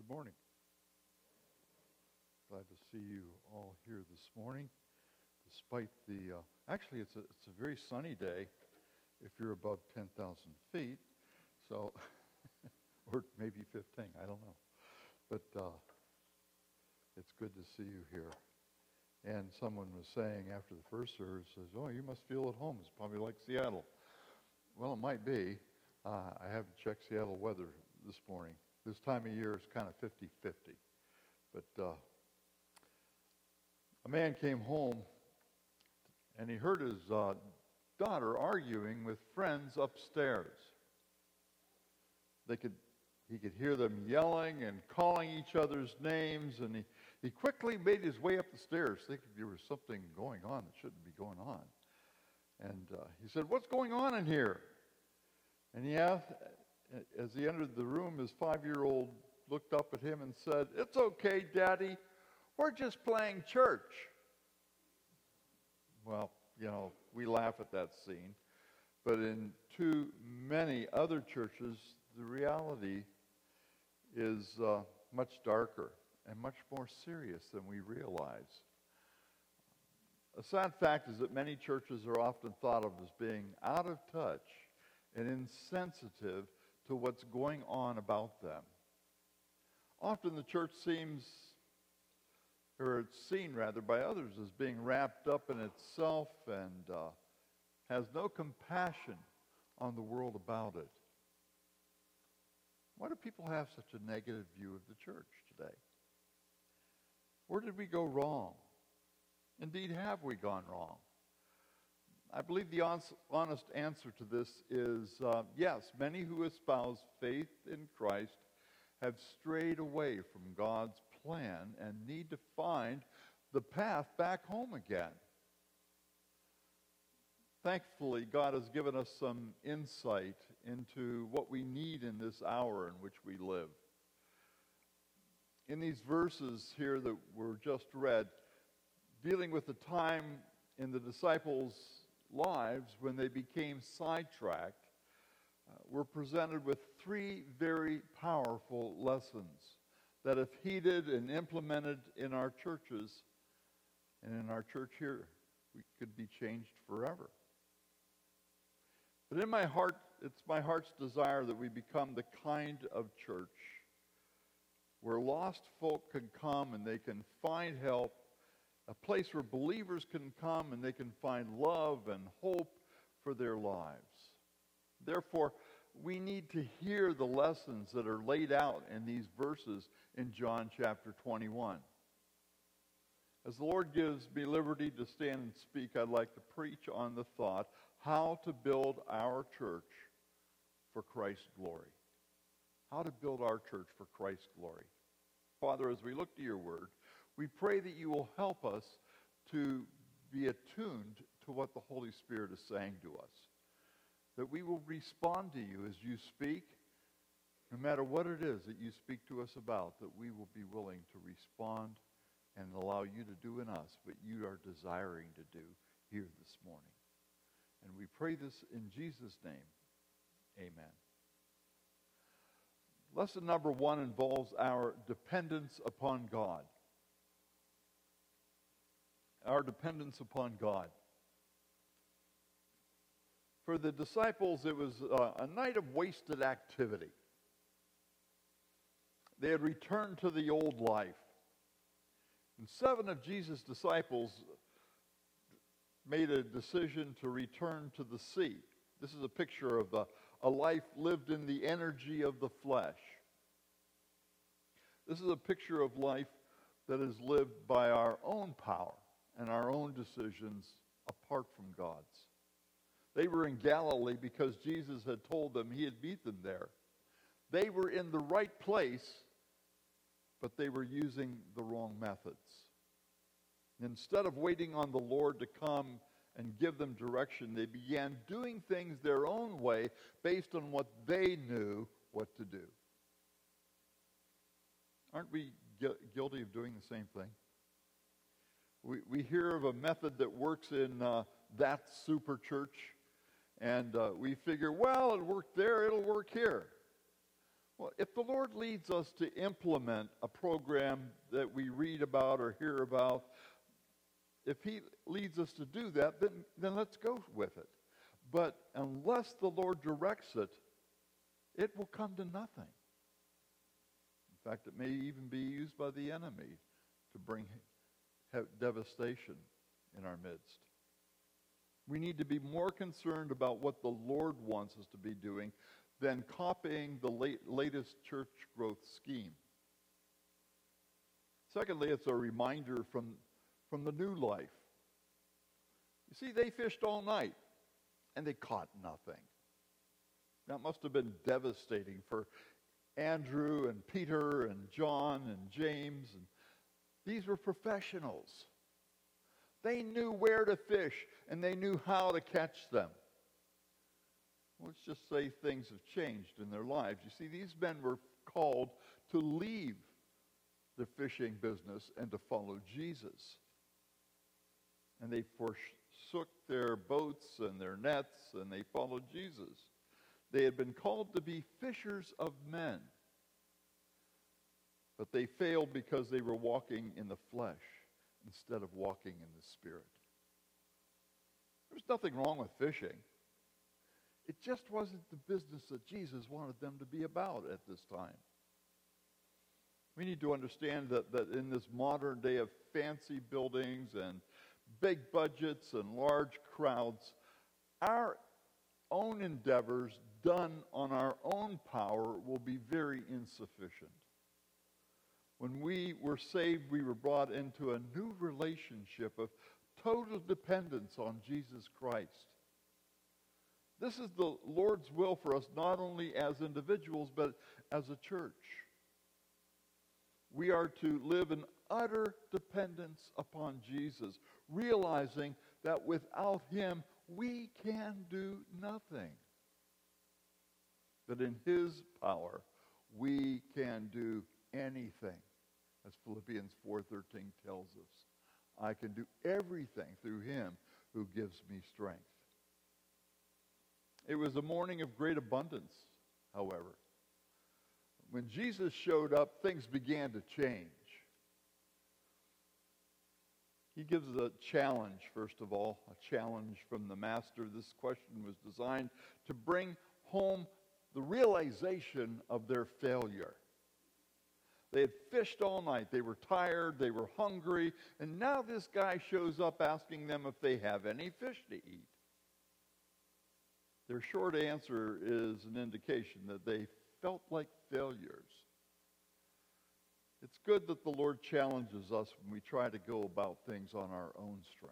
Good morning. Glad to see you all here this morning, despite actually it's a very sunny day if you're above 10,000 feet, so, or maybe 15, I don't know. But it's good to see you here. And someone was saying after the first service, says, oh, you must feel at home. It's probably like Seattle. Well, it might be. I haven't checked Seattle weather this morning. This time of year is kind of 50-50. But a man came home, and he heard his daughter arguing with friends upstairs. He could hear them yelling and calling each other's names, and he quickly made his way up the stairs, thinking there was something going on that shouldn't be going on. And he said, what's going on in here? And he asked, as he entered the room, his 5-year-old looked up at him and said, it's okay, Daddy. We're just playing church. Well, we laugh at that scene. But in too many other churches, the reality is much darker and much more serious than we realize. A sad fact is that many churches are often thought of as being out of touch and insensitive to what's going on about them. Often the church it's seen by others as being wrapped up in itself and has no compassion on the world about it. Why do people have such a negative view of the church today? Where did we go wrong? Indeed, have we gone wrong? I believe the honest answer to this is yes, many who espouse faith in Christ have strayed away from God's plan and need to find the path back home again. Thankfully, God has given us some insight into what we need in this hour in which we live. In these verses here that were just read, dealing with the time in the disciples' lives when they became sidetracked, we're presented with 3 very powerful lessons that if heeded and implemented in our churches and in our church here, we could be changed forever. But in my heart, it's my heart's desire that we become the kind of church where lost folk can come and they can find help, a place where believers can come and they can find love and hope for their lives. Therefore, we need to hear the lessons that are laid out in these verses in John chapter 21. As the Lord gives me liberty to stand and speak, I'd like to preach on the thought, how to build our church for Christ's glory. How to build our church for Christ's glory. Father, as we look to your word, we pray that you will help us to be attuned to what the Holy Spirit is saying to us. That we will respond to you as you speak, no matter what it is that you speak to us about, that we will be willing to respond and allow you to do in us what you are desiring to do here this morning. And we pray this in Jesus' name. Amen. Lesson number 1 involves our dependence upon God. Our dependence upon God. For the disciples, it was a night of wasted activity. They had returned to the old life. And 7 of Jesus' disciples made a decision to return to the sea. This is a picture of a life lived in the energy of the flesh. This is a picture of life that is lived by our own power and our own decisions apart from God's. They were in Galilee because Jesus had told them he had beat them there. They were in the right place, but they were using the wrong methods. Instead of waiting on the Lord to come and give them direction, they began doing things their own way based on what they knew what to do. Aren't we guilty of doing the same thing? We hear of a method that works in that super church, and we figure, well, it worked there, it'll work here. Well, if the Lord leads us to implement a program that we read about or hear about, if he leads us to do that, then let's go with it. But unless the Lord directs it, it will come to nothing. In fact, it may even be used by the enemy to bring devastation in our midst. We need to be more concerned about what the Lord wants us to be doing than copying the latest church growth scheme. Secondly, it's a reminder from the new life. You see, they fished all night, and they caught nothing. That must have been devastating for Andrew and Peter and John and James. And these were professionals. They knew where to fish, and they knew how to catch them. Let's just say things have changed in their lives. You see, these men were called to leave the fishing business and to follow Jesus. And they forsook their boats and their nets, and they followed Jesus. They had been called to be fishers of men. But they failed because they were walking in the flesh instead of walking in the Spirit. There's nothing wrong with fishing. It just wasn't the business that Jesus wanted them to be about at this time. We need to understand that in this modern day of fancy buildings and big budgets and large crowds, our own endeavors done on our own power will be very insufficient. When we were saved, we were brought into a new relationship of total dependence on Jesus Christ. This is the Lord's will for us, not only as individuals, but as a church. We are to live in utter dependence upon Jesus, realizing that without him, we can do nothing. That in his power, we can do anything. As Philippians 4:13 tells us, I can do everything through him who gives me strength. It was a morning of great abundance, however. When Jesus showed up, things began to change. He gives a challenge, first of all, a challenge from the master. This question was designed to bring home the realization of their failure. They had fished all night. They were tired. They were hungry. And now this guy shows up asking them if they have any fish to eat. Their short answer is an indication that they felt like failures. It's good that the Lord challenges us when we try to go about things on our own strength.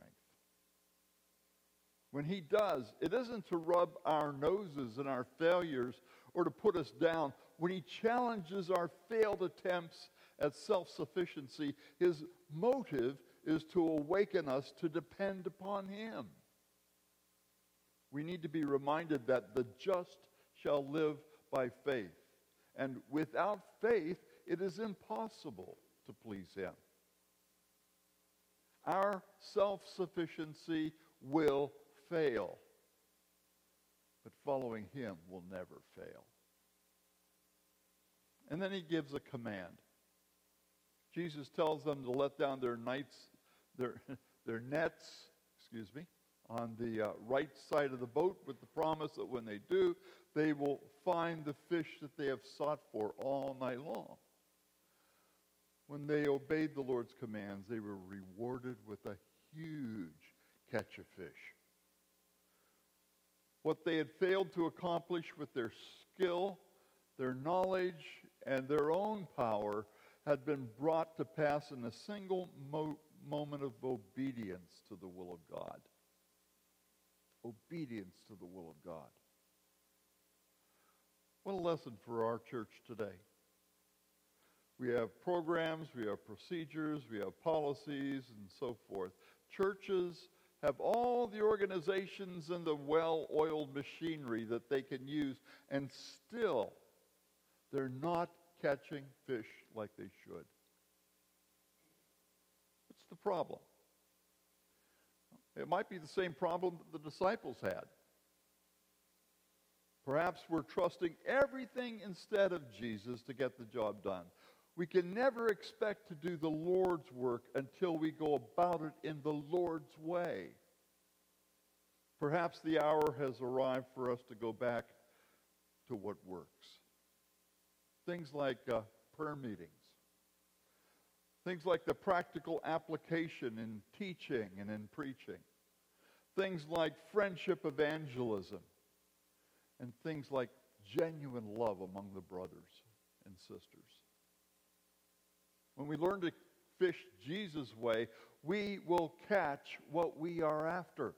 When he does, it isn't to rub our noses in our failures or to put us down. When he challenges our failed attempts at self-sufficiency, his motive is to awaken us to depend upon him. We need to be reminded that the just shall live by faith. And without faith, it is impossible to please him. Our self-sufficiency will fail, but following him will never fail. And then he gives a command. Jesus tells them to let down their nets, on the right side of the boat, with the promise that when they do, they will find the fish that they have sought for all night long. When they obeyed the Lord's commands, they were rewarded with a huge catch of fish. What they had failed to accomplish with their skill, their knowledge, and their own power had been brought to pass in a single moment of obedience to the will of God. Obedience to the will of God. What a lesson for our church today. We have programs, we have procedures, we have policies, and so forth. Churches have all the organizations and the well-oiled machinery that they can use, and still they're not catching fish like they should. What's the problem? It might be the same problem that the disciples had. Perhaps we're trusting everything instead of Jesus to get the job done. We can never expect to do the Lord's work until we go about it in the Lord's way. Perhaps the hour has arrived for us to go back to what works. Things like prayer meetings. Things like the practical application in teaching and in preaching. Things like friendship evangelism. And things like genuine love among the brothers and sisters. When we learn to fish Jesus' way, we will catch what we are after.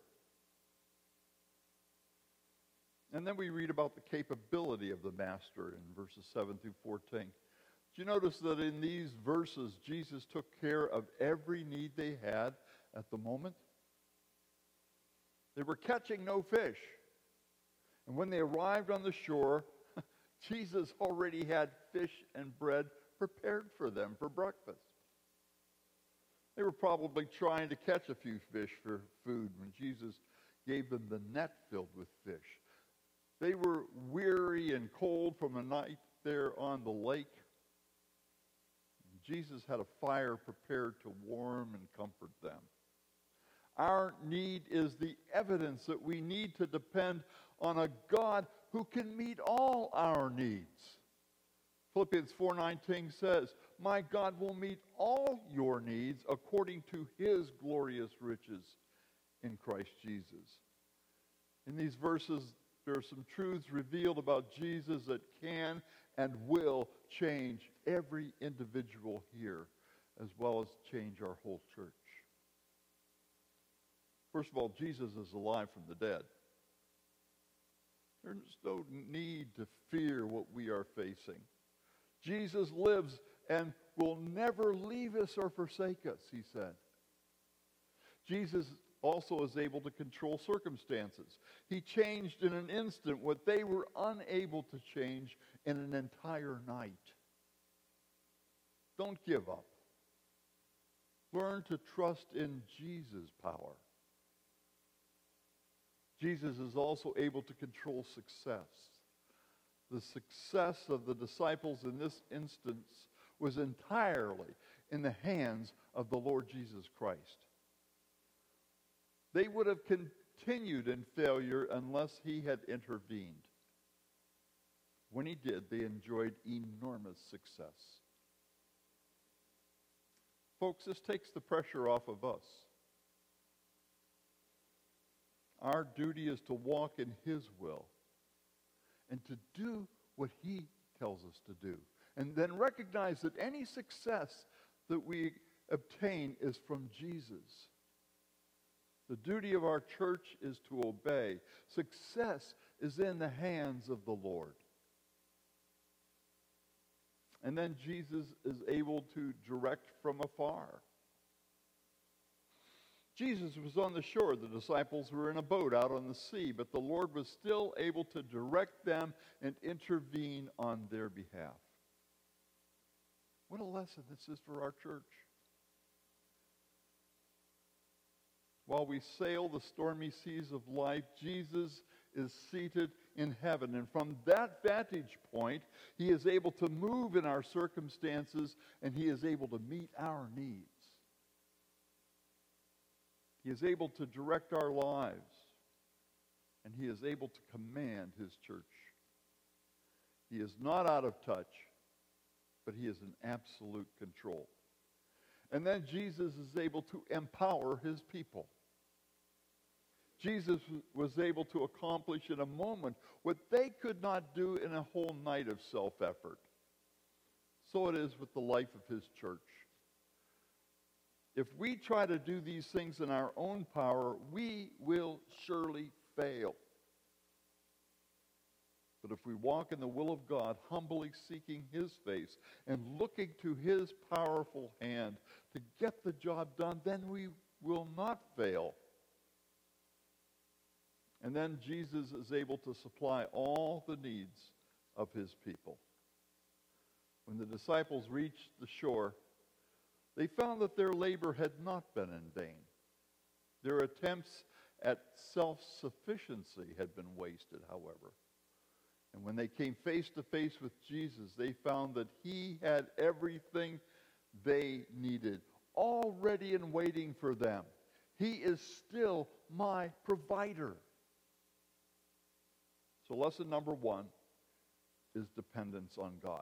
And then we read about the capability of the master in verses 7 through 14. Did you notice that in these verses, Jesus took care of every need they had at the moment? They were catching no fish. And when they arrived on the shore, Jesus already had fish and bread prepared for them for breakfast. They were probably trying to catch a few fish for food when Jesus gave them the net filled with fish. They were weary and cold from a night there on the lake. Jesus had a fire prepared to warm and comfort them. Our need is the evidence that we need to depend on a God who can meet all our needs. Philippians 4:19 says, "My God will meet all your needs according to his glorious riches in Christ Jesus." In these verses, there are some truths revealed about Jesus that can and will change every individual here, as well as change our whole church. First of all, Jesus is alive from the dead. There's no need to fear what we are facing. Jesus lives and will never leave us or forsake us, he said. Jesus also is able to control circumstances. He changed in an instant what they were unable to change in an entire night. Don't give up. Learn to trust in Jesus' power. Jesus is also able to control success. The success of the disciples in this instance was entirely in the hands of the Lord Jesus Christ. They would have continued in failure unless he had intervened. When he did, they enjoyed enormous success. Folks, this takes the pressure off of us. Our duty is to walk in his will and to do what he tells us to do. And then recognize that any success that we obtain is from Jesus. The duty of our church is to obey. Success is in the hands of the Lord. And then Jesus is able to direct from afar. Jesus was on the shore. The disciples were in a boat out on the sea, but the Lord was still able to direct them and intervene on their behalf. What a lesson this is for our church. While we sail the stormy seas of life, Jesus is seated in heaven. And from that vantage point, he is able to move in our circumstances, and he is able to meet our needs. He is able to direct our lives, and he is able to command his church. He is not out of touch, but he is in absolute control. And then Jesus is able to empower his people. Jesus was able to accomplish in a moment what they could not do in a whole night of self-effort. So it is with the life of his church. If we try to do these things in our own power, we will surely fail. But if we walk in the will of God, humbly seeking his face and looking to his powerful hand to get the job done, then we will not fail. And then Jesus is able to supply all the needs of his people. When the disciples reached the shore, they found that their labor had not been in vain. Their attempts at self-sufficiency had been wasted, however. And when they came face to face with Jesus, they found that he had everything they needed, all ready and waiting for them. He is still my provider. So lesson number 1 is dependence on God.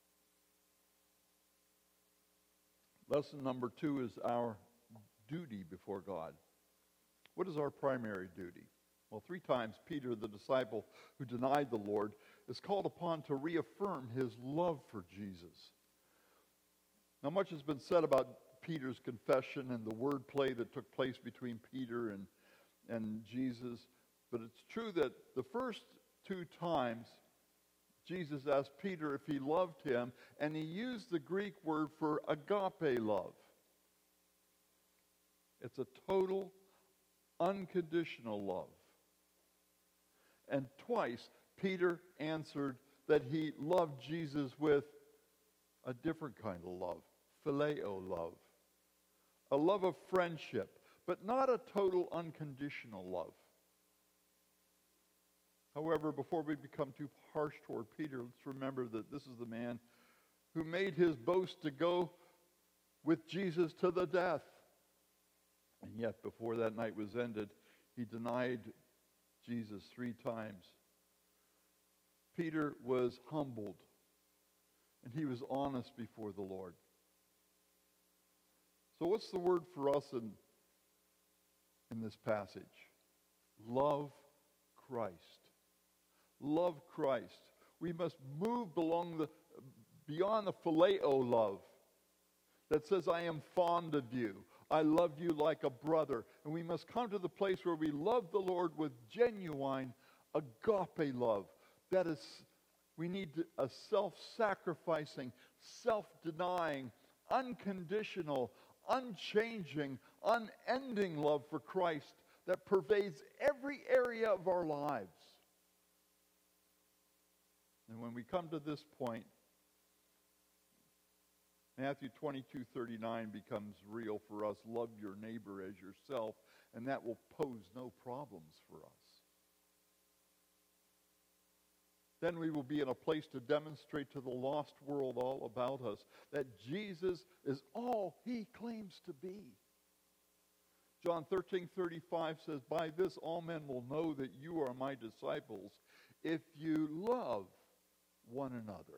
Lesson number 2 is our duty before God. What is our primary duty? Well, 3 times Peter, the disciple who denied the Lord, is called upon to reaffirm his love for Jesus. Now, much has been said about Peter's confession and the wordplay that took place between Peter and Jesus, but it's true that the first 2 times Jesus asked Peter if he loved him, and he used the Greek word for agape love. It's a total, unconditional love. And twice, Peter answered that he loved Jesus with a different kind of love, phileo love, a love of friendship, but not a total, unconditional love. However, before we become too harsh toward Peter, let's remember that this is the man who made his boast to go with Jesus to the death. And yet, before that night was ended, he denied Jesus 3 times. Peter was humbled, and he was honest before the Lord. So what's the word for us in this passage? Love Christ. Love Christ. We must move beyond the phileo love that says, I am fond of you. I love you like a brother. And we must come to the place where we love the Lord with genuine agape love. That is, we need a self-sacrificing, self-denying, unconditional, unchanging, unending love for Christ that pervades every area of our lives. And when we come to this point, Matthew 22:39 becomes real for us. Love your neighbor as yourself, and that will pose no problems for us. Then we will be in a place to demonstrate to the lost world all about us that Jesus is all he claims to be. John 13:35 says, by this all men will know that you are my disciples if you love one another.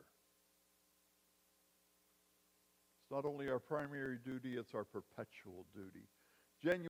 It's not only our primary duty, it's our perpetual duty. Genuine